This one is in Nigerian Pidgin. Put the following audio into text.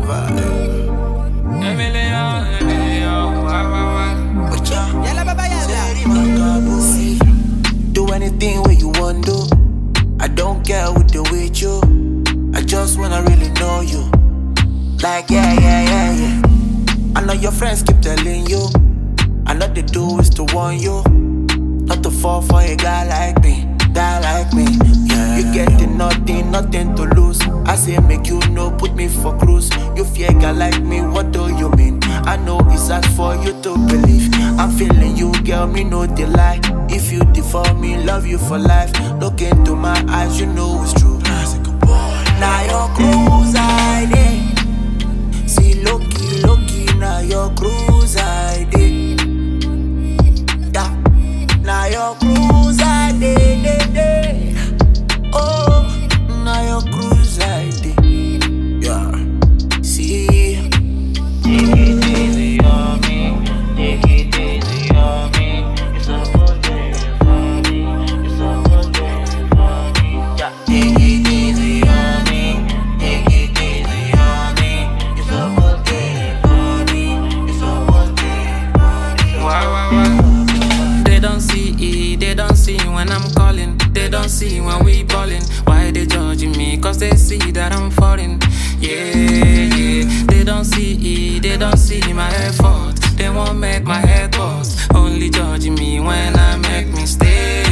Do anything where you want to. I don't care with the with you. I just wanna really know you. Like yeah. I know your friends keep telling you. I know they do is to warn you not to fall for a guy like me. Yeah, you getting nothing to lose. I say make you know, put me for cruise. You fear guy like me, what do you mean? I know it's hard for you to believe. I'm feeling you, girl, me know the lie. If you defer me, love you for life. Look into my eyes, you know it's true. Now your cruise ID. See Loki, now your cruise ID. Yeah, now your cruise ID. Oh, now your cruise ID. Yeah, see. Take it easy on me, take it easy on me. It's a good day for me, it's a good day for me. Yeah, take it easy on me, take it easy on me. It's a good day for me, it's a good day for me. Wow. They don't see when I'm calling. They don't see when we ballin'. Why they judging me? Cause they see that I'm falling. Yeah. They don't see my effort. They won't make my head bust. Only judging me when I make mistakes.